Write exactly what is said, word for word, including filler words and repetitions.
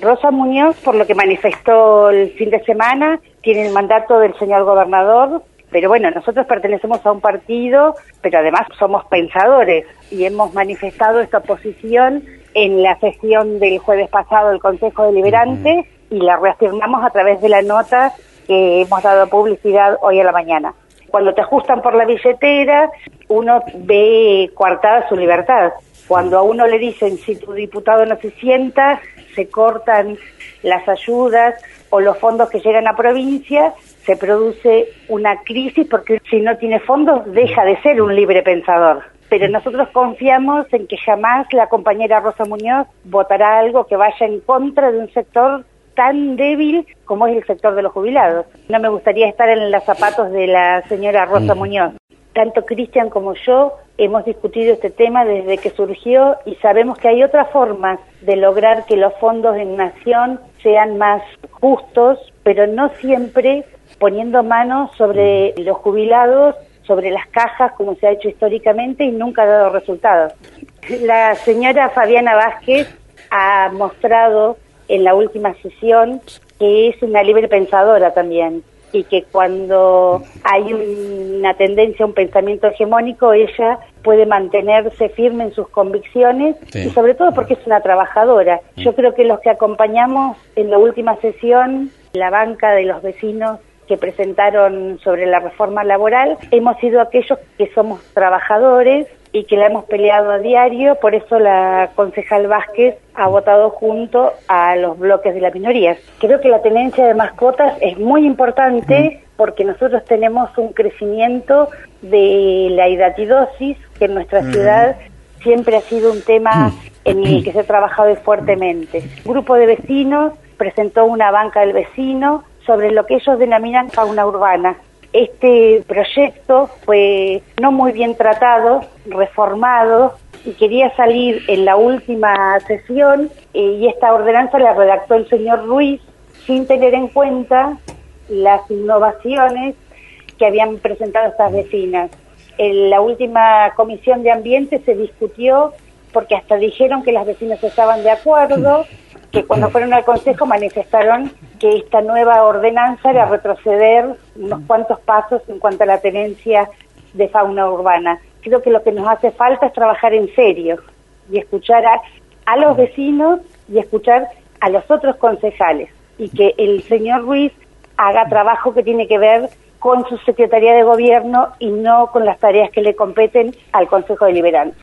Rosa Muñoz, por lo que manifestó el fin de semana, tiene el mandato del señor gobernador, pero bueno, nosotros pertenecemos a un partido, pero además somos pensadores y hemos manifestado esta posición en la sesión del jueves pasado del Consejo Deliberante uh-huh. y la reafirmamos a través de la nota que hemos dado publicidad hoy a la mañana. Cuando te ajustan por la billetera, uno ve coartada su libertad. Cuando a uno le dicen, si tu diputado no se sienta, se cortan las ayudas o los fondos que llegan a provincia, se produce una crisis porque si no tiene fondos deja de ser un libre pensador. Pero nosotros confiamos en que jamás la compañera Rosa Muñoz votará algo que vaya en contra de un sector tan débil como es el sector de los jubilados. No me gustaría estar en los zapatos de la señora Rosa mm. Muñoz. Tanto Cristian como yo hemos discutido este tema desde que surgió y sabemos que hay otras formas de lograr que los fondos en nación sean más justos, pero no siempre poniendo manos sobre los jubilados, sobre las cajas, como se ha hecho históricamente y nunca ha dado resultados. La señora Fabiana Vázquez ha mostrado en la última sesión que es una libre pensadora también y que cuando hay una tendencia, un pensamiento hegemónico, ella puede mantenerse firme en sus convicciones sí. y sobre todo porque es una trabajadora. Yo creo que los que acompañamos en la última sesión, la banca de los vecinos que presentaron sobre la reforma laboral, hemos sido aquellos que somos trabajadores y que la hemos peleado a diario, por eso la concejal Vázquez ha votado junto a los bloques de las minorías. Creo que la tenencia de mascotas es muy importante mm. porque nosotros tenemos un crecimiento de la hidatidosis, que en nuestra mm. ciudad siempre ha sido un tema mm. en el que se ha trabajado fuertemente. Un grupo de vecinos presentó una banca del vecino sobre lo que ellos denominan fauna urbana. Este proyecto fue no muy bien tratado, reformado, y quería salir en la última sesión, eh, y esta ordenanza la redactó el señor Ruiz sin tener en cuenta las innovaciones que habían presentado estas vecinas. En la última comisión de ambiente se discutió, porque hasta dijeron que las vecinas estaban de acuerdo, que cuando fueron al Consejo manifestaron que esta nueva ordenanza era retroceder unos cuantos pasos en cuanto a la tenencia de fauna urbana. Creo que lo que nos hace falta es trabajar en serio y escuchar a, a los vecinos y escuchar a los otros concejales, y que el señor Ruiz haga trabajo que tiene que ver con su Secretaría de Gobierno y no con las tareas que le competen al Consejo Deliberante.